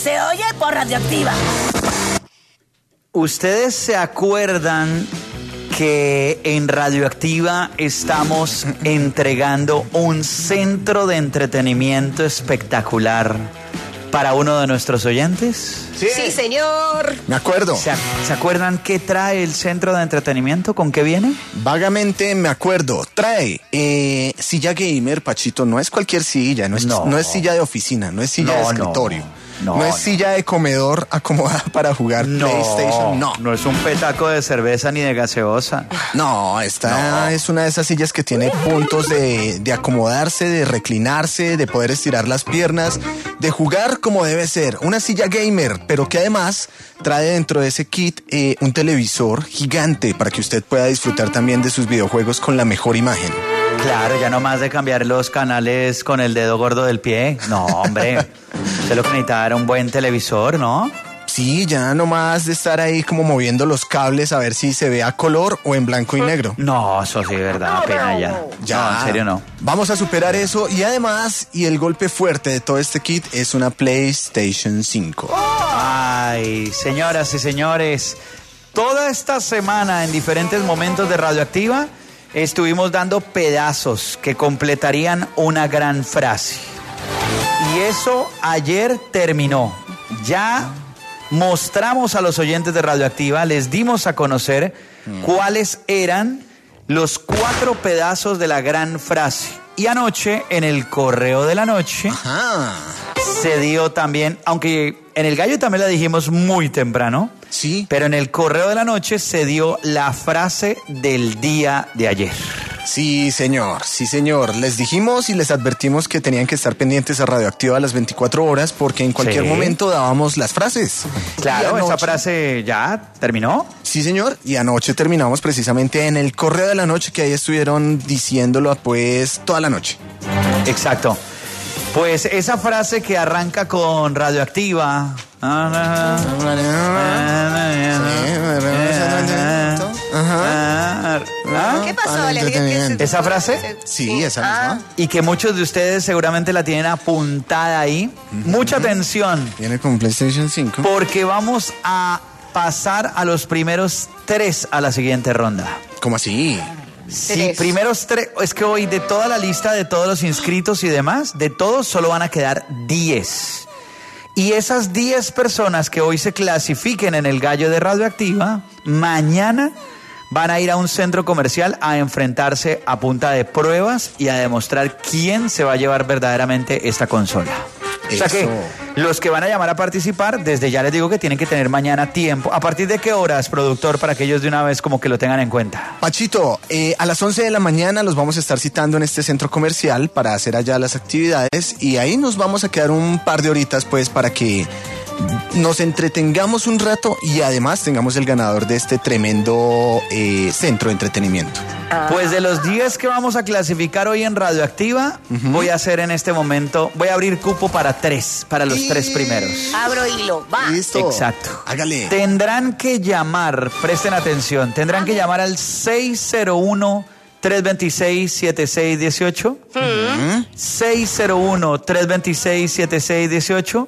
Se oye por Radioactiva. ¿Ustedes se acuerdan que en Radioactiva estamos entregando un centro de entretenimiento espectacular para uno de nuestros oyentes? Sí, Sí, señor. me acuerdo. ¿Se, ac- ¿Se acuerdan qué trae el centro de entretenimiento? ¿Con qué viene? Vagamente me acuerdo. Trae eh, silla gamer, Pachito. No es cualquier silla, no es, No. no es silla de oficina, no es silla No, de no. escritorio. No, No, es no. silla de comedor acomodada para jugar PlayStation. No. no es un petaco de cerveza ni de gaseosa. No, esta es una de esas sillas que tiene puntos de, de acomodarse, de reclinarse, de poder estirar las piernas, de jugar como debe ser. Una silla gamer, pero que además trae dentro de ese kit eh, un televisor gigante para que usted pueda disfrutar también de sus videojuegos con la mejor imagen. Claro, ya no más de cambiar los canales con el dedo gordo del pie. No, hombre. Usted lo que necesitaba era un buen televisor, ¿no? Sí, ya no más de estar ahí como moviendo los cables a ver si se ve a color o en blanco y negro. No, eso sí, verdad, pena ya. Ya, No, en serio no. Vamos a superar eso y además, y el golpe fuerte de todo este kit es una PlayStation cinco. Ay, señoras y señores, toda esta semana en diferentes momentos de Radioactiva estuvimos dando pedazos que completarían una gran frase. Y eso ayer terminó. Ya mostramos a los oyentes de Radioactiva, les dimos a conocer cuáles eran los cuatro pedazos de la gran frase. Y anoche, en el correo de la noche, Ajá. se dio también, aunque en el gallo también la dijimos muy temprano, Sí. pero en el correo de la noche se dio la frase del día de ayer. Sí, señor, sí, señor. Les dijimos y les advertimos que tenían que estar pendientes a Radioactiva a las veinticuatro horas porque en cualquier Sí. momento dábamos las frases. Claro, Y esa anoche- frase ya terminó. Sí, señor. Y anoche terminamos precisamente en el correo de la noche que ahí estuvieron diciéndolo pues toda la noche. Exacto. Pues esa frase que arranca con Radioactiva. ¿Ah? ¿Qué pasó, Alex? ¿Qué- qué se- ¿Esa frase? Sí, esa Ah. misma. Y que muchos de ustedes seguramente la tienen apuntada ahí. Mucha atención, Viene con PlayStation cinco. porque vamos a pasar a los primeros tres a la siguiente ronda. ¿Cómo así? Sí, Tres. primeros tres. Es que hoy de toda la lista de todos los inscritos y demás, de todos solo van a quedar diez. Y esas diez personas que hoy se clasifiquen en el gallo de Radioactiva, mañana van a ir a un centro comercial a enfrentarse a punta de pruebas y a demostrar quién se va a llevar verdaderamente esta consola. O sea que Eso. los que van a llamar a participar, desde ya les digo que tienen que tener mañana tiempo. ¿A partir de qué horas, productor, para que ellos de una vez como que lo tengan en cuenta? Pachito, eh, a las once de la mañana los vamos a estar citando en este centro comercial para hacer allá las actividades y ahí nos vamos a quedar un par de horitas pues para que nos entretengamos un rato y además tengamos el ganador de este tremendo eh, centro de entretenimiento. Pues de los diez que vamos a clasificar hoy en Radioactiva, voy a hacer en este momento, voy a abrir cupo para tres, para los Y- tres primeros. Abro hilo, va. Listo. Exacto. Hágale. Tendrán que llamar, presten atención, tendrán que llamar al seis cero uno, tres dos seis, siete seis uno ocho. seis cero uno, tres dos seis, siete seis uno ocho.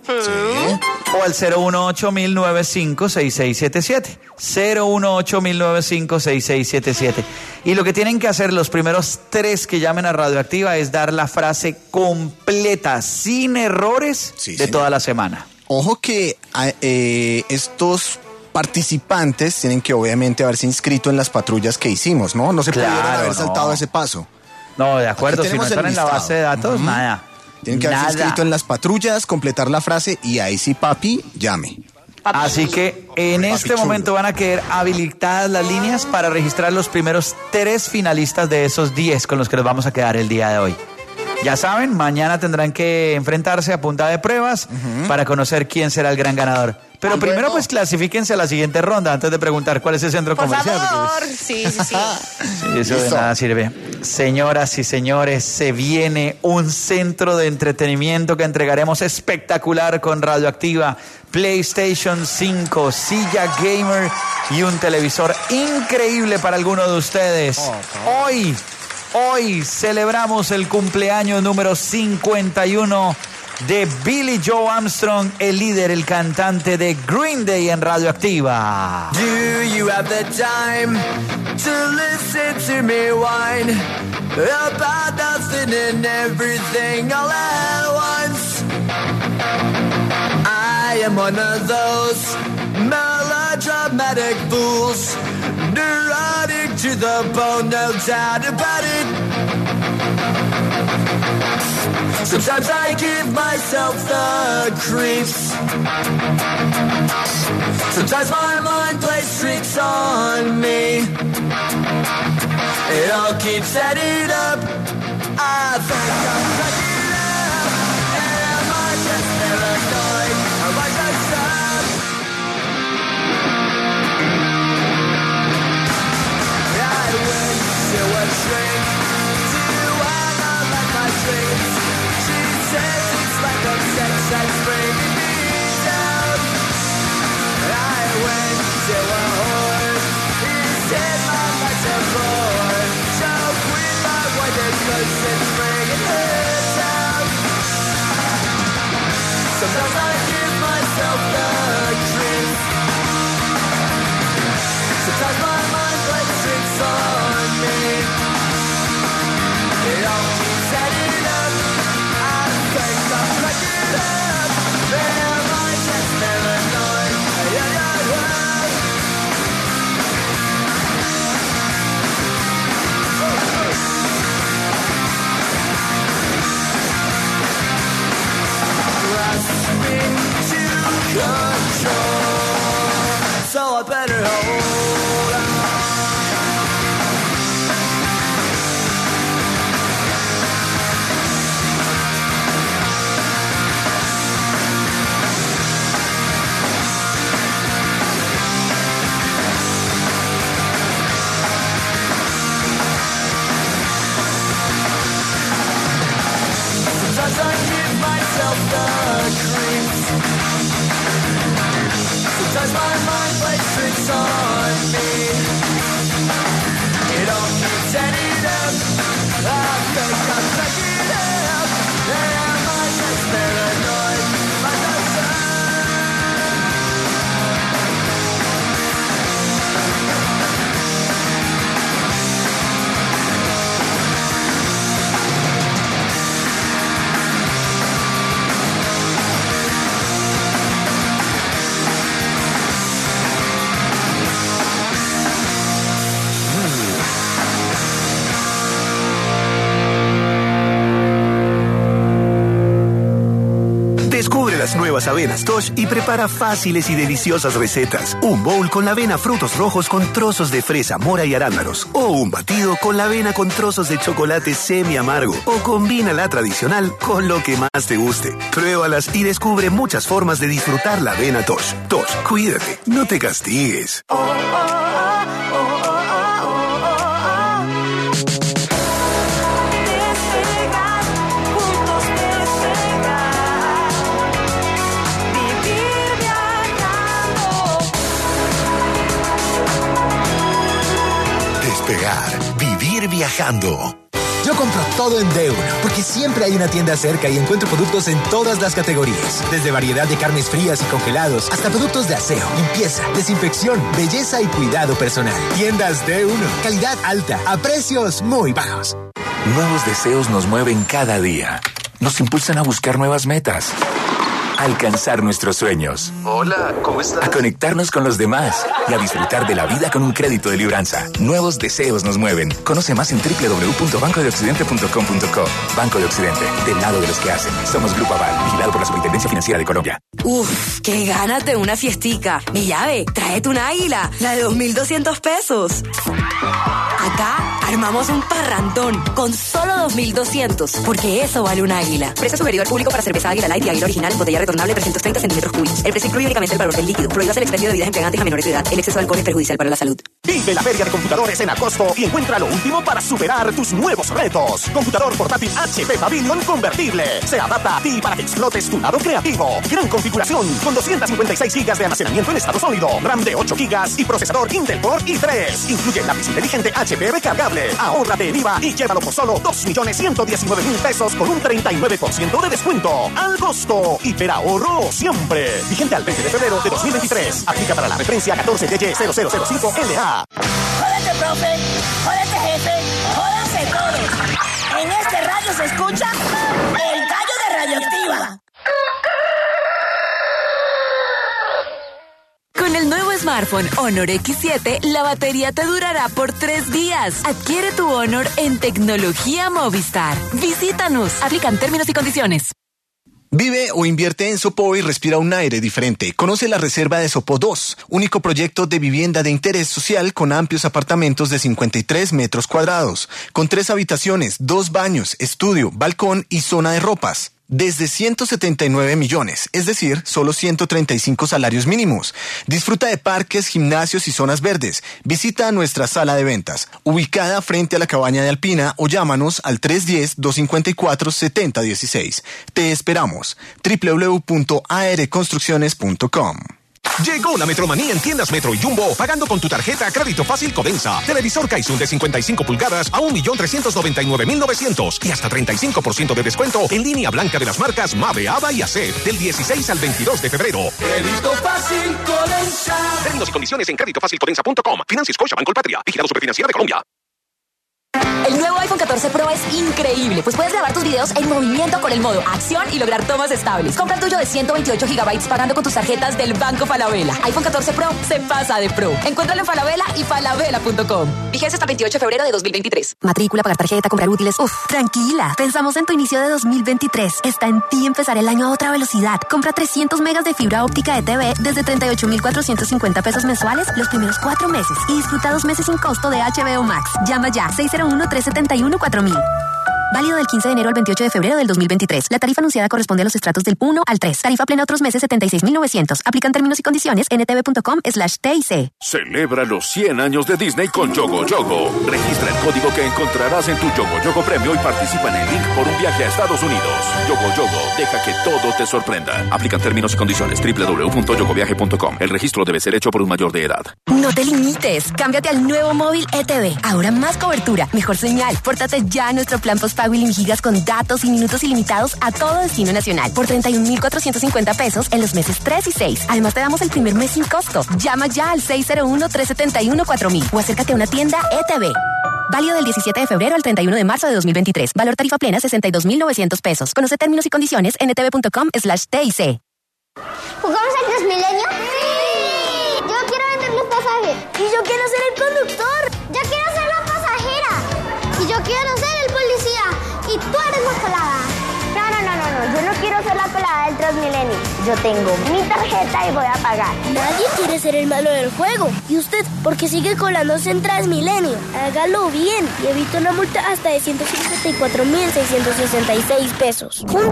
O al cero uno ocho mil nueve cinco seis seis siete siete. cero uno ocho mil nueve cinco seis seis siete siete. Y lo que tienen que hacer los primeros tres que llamen a Radioactiva es dar la frase completa, sin errores, Sí, de señor. toda la semana. Ojo que a- eh, estos participantes tienen que obviamente haberse inscrito en las patrullas que hicimos, ¿no? No se Claro, pudieron haber no. saltado ese paso. No, de acuerdo, Aquí si no tenemos el están en la listado. base de datos, Ujú. nada. Tienen que haberse Nada. inscrito en las patrullas, completar la frase y ahí sí, papi, llame. Así que en este chulo. momento van a quedar habilitadas las líneas para registrar los primeros tres finalistas de esos diez con los que nos vamos a quedar el día de hoy. Ya saben, mañana tendrán que enfrentarse a punta de pruebas para conocer quién será el gran ganador. Pero Ah, primero bueno. pues clasifíquense a la siguiente ronda antes de preguntar cuál es el centro Por comercial. porque, favor. pues, Sí, sí, sí. sí, eso de Listo. nada sirve. Señoras y señores, se viene un centro de entretenimiento que entregaremos espectacular con Radioactiva, PlayStation cinco, silla gamer y un televisor increíble para alguno de ustedes. Hoy, hoy celebramos el cumpleaños número cincuenta y uno de Billy Joe Armstrong, el líder, el cantante de Green Day en Radioactiva. Do you have the time to listen to me whine about nothing and everything all at once? I am one of those melodramatic fools, neurotic to the bone, no doubt about it. Sometimes I give myself the creeps. Sometimes my mind plays tricks on me. It all keeps adding up. I think I'm cracking up. Am I just paranoid? Am I just up? I went to a shrink to analyze my dreams. She says it's like a sex that's bringing me down. I went to a whore. He said my life's a bore. So quit my white cause it's bringing her down. Sometimes I give myself the creeps. Sometimes my mind plays tricks on me. It all keeps adding up. I think I'm cracking up. Am I just paranoid? Yeah, yeah, yeah. Grasping to control, so I better hold on. Sometimes I give myself the creeps. Sometimes my mind plays tricks on me. It all keeps adding up. I think I'm cracking up. Am I just paranoid? Am I just up? Descubre las nuevas avenas Tosh y prepara fáciles y deliciosas recetas. Un bowl con la avena frutos rojos con trozos de fresa, mora y arándanos. O un batido con la avena con trozos de chocolate semi amargo. O combina la tradicional con lo que más te guste. Pruébalas y descubre muchas formas de disfrutar la avena Tosh. Tosh, cuídate, no te castigues. Despegar, vivir viajando. Yo compro todo en D uno, porque siempre hay una tienda cerca y encuentro productos en todas las categorías. Desde variedad de carnes frías y congelados, hasta productos de aseo, limpieza, desinfección, belleza y cuidado personal. Tiendas D uno, calidad alta, a precios muy bajos. Nuevos deseos nos mueven cada día. Nos impulsan a buscar nuevas metas. A alcanzar nuestros sueños. Hola, ¿cómo estás? A conectarnos con los demás y a disfrutar de la vida con un crédito de Libranza. Nuevos deseos nos mueven. Conoce más en doble u doble u doble u punto banco de occidente punto com punto co. Banco de Occidente, del lado de los que hacen. Somos Grupo Aval, vigilado por la Superintendencia Financiera de Colombia. Uf, qué ganas de una fiestica. Mi llave, tráete una águila, la de dos mil doscientos pesos. Acá armamos un parrandón con solo dos mil doscientos, porque eso vale un águila. Precio sugerido al público para cerveza Águila Light y Águila Original en botella retornable trescientos treinta centímetros cúbicos. El precio incluye únicamente el valor del líquido. Prohíbas el expendio de bebidas embriagantes a menores de edad. El exceso de alcohol es perjudicial para la salud. Vive la feria de computadores en agosto y encuentra lo último para superar tus nuevos retos. Computador portátil H P Pavilion convertible. Se adapta a ti para que explotes tu lado creativo. Gran configuración con doscientas cincuenta y seis gigas de almacenamiento en estado sólido, RAM de ocho gigas y procesador Intel Core i tres. Incluye lápiz inteligente H P recargable. siempre. Ahórrate el I V A y llévalo por solo dos millones ciento diecinueve mil pesos con un treinta y nueve por ciento de descuento. Al costo. Hiperahorro siempre. Vigente al veinte de febrero de dos mil veintitrés. Aplica para la referencia catorce Y Y cero cero cero cinco L A. Jódete, profe. Jódete, jefe. Jódanse todos. En este radio se escucha el gallo de Radioactiva. Con el nuevo smartphone Honor equis siete, la batería te durará por tres días. Adquiere tu Honor en Tecnología Movistar. Visítanos. Aplican términos y condiciones. Vive o invierte en Sopó y respira un aire diferente. Conoce la reserva de Sopó dos, único proyecto de vivienda de interés social con amplios apartamentos de cincuenta y tres metros cuadrados, con tres habitaciones, dos baños, estudio, balcón y zona de ropas. Desde ciento setenta y nueve millones, es decir, solo ciento treinta y cinco salarios mínimos. Disfruta de parques, gimnasios y zonas verdes. Visita nuestra sala de ventas, ubicada frente a la cabaña de Alpina, o llámanos al tres uno cero, dos cinco cuatro, siete cero uno seis. Te esperamos. doble u doble u doble u punto a r construcciones punto com. Llegó la Metromanía en tiendas Metro y Jumbo, pagando con tu tarjeta Crédito Fácil Codensa. Televisor Kaisun de cincuenta y cinco pulgadas a un millón trescientos noventa y nueve mil novecientos y hasta treinta y cinco por ciento de descuento en línea blanca de las marcas Mave, Ava y A C E del dieciséis al veintidós de febrero. Crédito Fácil Codensa. Términos y condiciones en crédito fácil codensa punto com. Financia Scotiabank Colpatria. Vigilado Superfinanciera de Colombia. El nuevo iPhone catorce Pro es increíble, pues puedes grabar tus videos en movimiento con el modo acción y lograr tomas estables. Compra el tuyo de ciento veintiocho gigabytes pagando con tus tarjetas del Banco Falabella. iPhone catorce Pro se pasa de pro. Encuéntralo en Falabella y falabella punto com. Vigencia hasta el veintiocho de febrero de dos mil veintitrés. Matrícula, pagar tarjeta, comprar útiles. Uf, tranquila. Pensamos en tu inicio de dos mil veintitrés. Está en ti empezar el año a otra velocidad. Compra trescientos megas de fibra óptica de T V desde treinta y ocho mil cuatrocientos cincuenta pesos mensuales los primeros cuatro meses y disfruta dos meses sin costo de H B O Max. Llama ya seis cero uno, tres siete uno, cuatro mil. Válido del quince de enero al veintiocho de febrero del dos mil veintitrés. La tarifa anunciada corresponde a los estratos del uno al tres. Tarifa plena otros meses setenta y seis mil novecientos. Aplican términos y condiciones en etv punto com slash T I C. Celebra los cien años de Disney con Yogo Yogo. Registra el código que encontrarás en tu Yogo Yogo Premio y participa en el link por un viaje a Estados Unidos. Yogo Yogo, deja que todo te sorprenda. Aplican términos y condiciones. doble u doble u doble u punto yogo viaje punto com. El registro debe ser hecho por un mayor de edad. No te limites. Cámbiate al nuevo móvil E T V. Ahora más cobertura, mejor señal. Pórtate ya a nuestro plan postpago y gigas con datos y minutos ilimitados a todo destino nacional por treinta y un mil cuatrocientos cincuenta pesos en los meses tres y seis. Además te damos el primer mes sin costo. Llama ya al seis cero uno, tres siete uno, cuatro mil o acércate a una tienda E T V. Válido del diecisiete de febrero al treinta y uno de marzo de dos mil veintitrés. Valor tarifa plena sesenta y dos mil novecientos pesos. Conoce términos y condiciones en etv punto com slash T I C. ¿Jugamos al Transmilenio? ¡Sí! Yo quiero vender los pasajes. Y yo quiero ser el conductor. Yo quiero ser la pasajera. Y yo quiero ser el policía. Y tú eres la colada. No, no, no, no, no. Yo no quiero ser la colada del Transmilenio. Yo tengo mi tarjeta y voy a pagar. Nadie quiere ser el malo del juego. ¿Y usted por qué sigue colándose en Transmilenio? Hágalo bien y evite una multa hasta de ciento cincuenta y cuatro mil seiscientos sesenta y seis pesos. Juntos